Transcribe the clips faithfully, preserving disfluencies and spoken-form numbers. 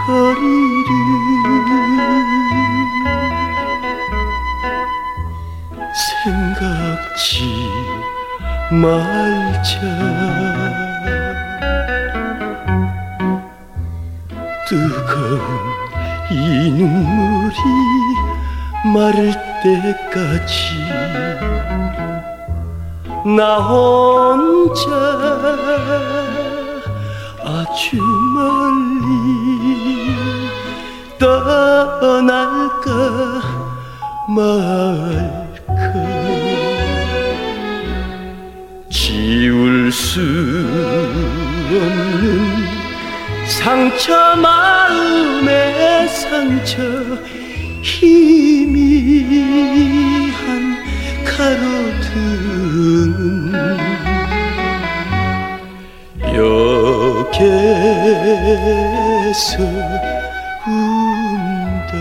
거리를 생각지 말자. 뜨거운 이 눈물이 마를 때까지 나 혼자 아주 멀리 떠날까 말까. 지울 수 없는 상처, 마음의 상처, 희미한 가로등 역에서 운다.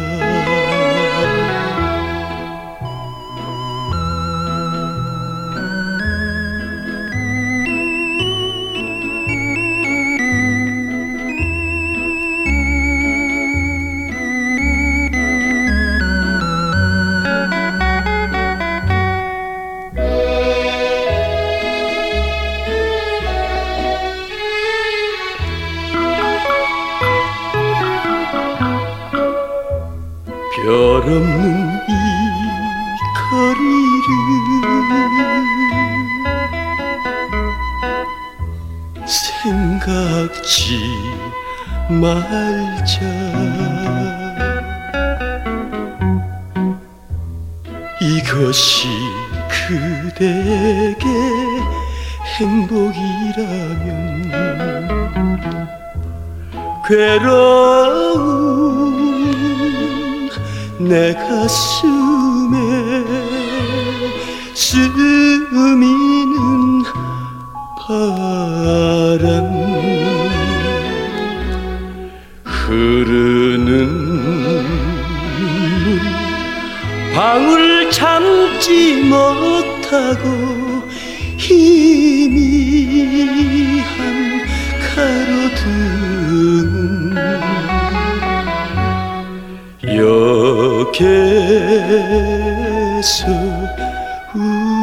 별 없는 이 거리를 생각지 말자. 이것이 그대에게 행복이라면 괴로운 내 가슴에 스미는 바람, 흐르는 눈물 방울 참지 못하고 희미한 가로등 역에서